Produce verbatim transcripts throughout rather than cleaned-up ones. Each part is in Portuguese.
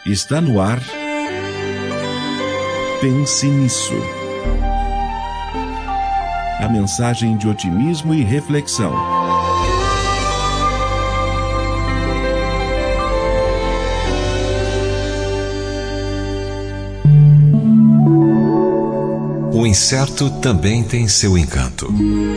Está no ar. Pense nisso. A mensagem de otimismo e reflexão. O incerto também tem seu encanto.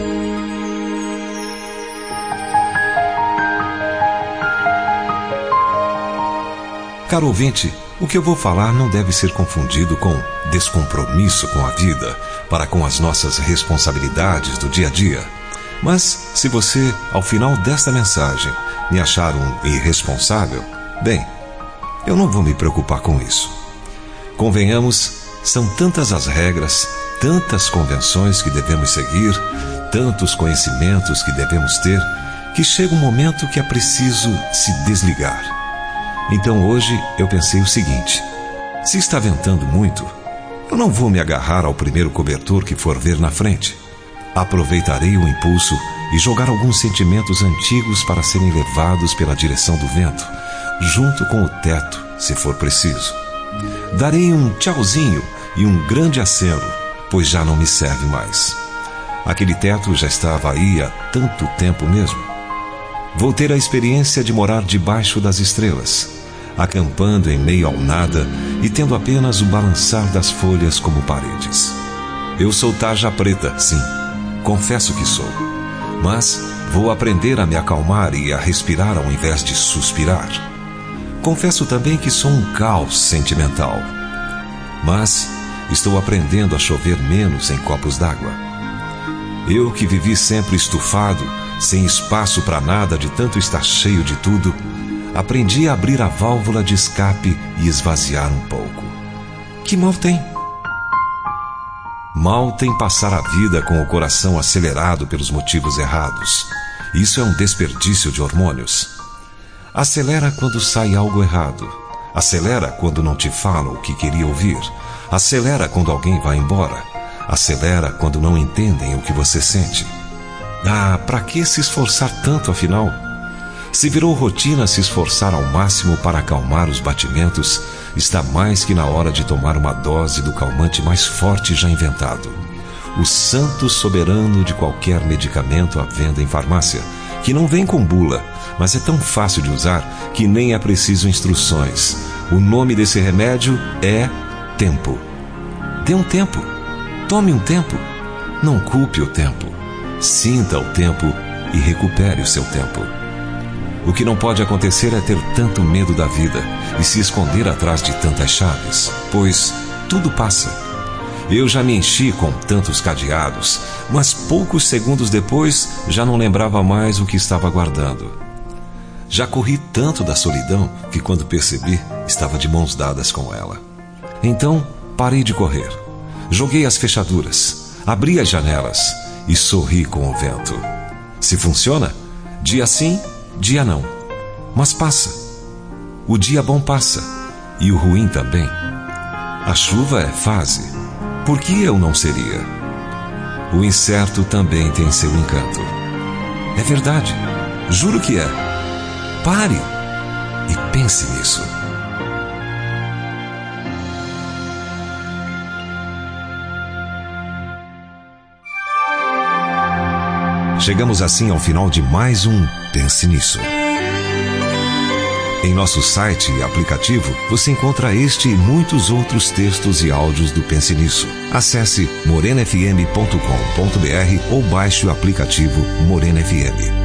Caro ouvinte, o que eu vou falar não deve ser confundido com descompromisso com a vida, para com as nossas responsabilidades do dia a dia. Mas, se você, ao final desta mensagem, me achar um irresponsável, bem, eu não vou me preocupar com isso. Convenhamos, são tantas as regras, tantas convenções que devemos seguir, tantos conhecimentos que devemos ter, que chega um momento que é preciso se desligar. Então hoje eu pensei o seguinte: se está ventando muito, eu não vou me agarrar ao primeiro cobertor que for ver na frente. Aproveitarei o impulso e jogar alguns sentimentos antigos para serem levados pela direção do vento, junto com o teto, se for preciso. Darei um tchauzinho e um grande aceno, pois já não me serve mais. Aquele teto já estava aí há tanto tempo mesmo. Vou ter a experiência de morar debaixo das estrelas, acampando em meio ao nada e tendo apenas o balançar das folhas como paredes. Eu sou tarja preta, sim, confesso que sou. Mas vou aprender a me acalmar e a respirar ao invés de suspirar. Confesso também que sou um caos sentimental. Mas estou aprendendo a chover menos em copos d'água. Eu que vivi sempre estufado, sem espaço para nada de tanto estar cheio de tudo, aprendi a abrir a válvula de escape e esvaziar um pouco. Que mal tem? Mal tem passar a vida com o coração acelerado pelos motivos errados. Isso é um desperdício de hormônios. Acelera quando sai algo errado. Acelera quando não te falam o que queria ouvir. Acelera quando alguém vai embora. Acelera quando não entendem o que você sente. Ah, para que se esforçar tanto afinal? Se virou rotina se esforçar ao máximo para acalmar os batimentos, está mais que na hora de tomar uma dose do calmante mais forte já inventado. O santo soberano de qualquer medicamento à venda em farmácia, que não vem com bula, mas é tão fácil de usar que nem é preciso instruções. O nome desse remédio é tempo. Dê um tempo. Tome um tempo. Não culpe o tempo. Sinta o tempo e recupere o seu tempo. O que não pode acontecer é ter tanto medo da vida e se esconder atrás de tantas chaves, pois tudo passa. Eu já me enchi com tantos cadeados, mas poucos segundos depois já não lembrava mais o que estava guardando. Já corri tanto da solidão que quando percebi, estava de mãos dadas com ela. Então, parei de correr. Joguei as fechaduras, abri as janelas e sorri com o vento. Se funciona, dia sim, dia não. Mas passa. O dia bom passa. E o ruim também. A chuva é fase. Por que eu não seria? O incerto também tem seu encanto. É verdade. Juro que é. Pare e pense nisso. Chegamos assim ao final de mais um Pense Nisso. Em nosso site e aplicativo, você encontra este e muitos outros textos e áudios do Pense Nisso. Acesse morena f m ponto com ponto b r ou baixe o aplicativo Morena F M.